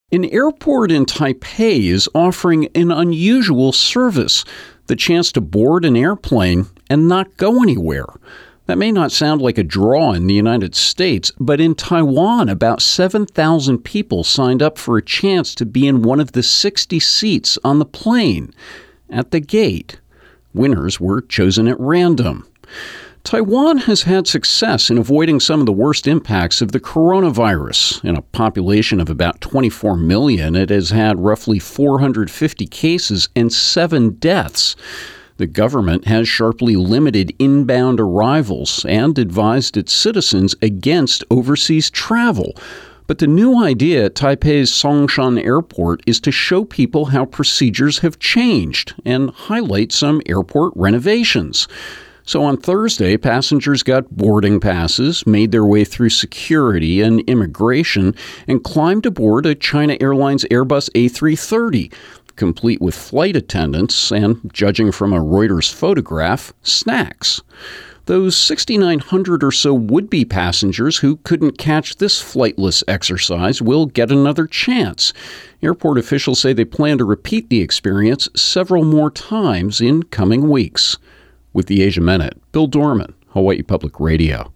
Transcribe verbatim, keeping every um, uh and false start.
An airport in Taipei is offering an unusual service, the chance to board an airplane and not go anywhere. That may not sound like a draw in the United States, but in Taiwan, about seven thousand people signed up for a chance to be in one of the sixty seats on the plane. At the gate, winners were chosen at random. Taiwan has had success in avoiding some of the worst impacts of the coronavirus. In a population of about twenty-four million, it has had roughly four hundred fifty cases and seven deaths. The government has sharply limited inbound arrivals and advised its citizens against overseas travel. But the new idea at Taipei's Songshan Airport is to show people how procedures have changed and highlight some airport renovations. So on Thursday, passengers got boarding passes, made their way through security and immigration, and climbed aboard a China Airlines Airbus A three thirty, complete with flight attendants and, judging from a Reuters photograph, snacks. Those six thousand nine hundred or so would-be passengers who couldn't catch this flightless exercise will get another chance. Airport officials say they plan to repeat the experience several more times in coming weeks. With the Asia Minute, Bill Dorman, Hawaii Public Radio.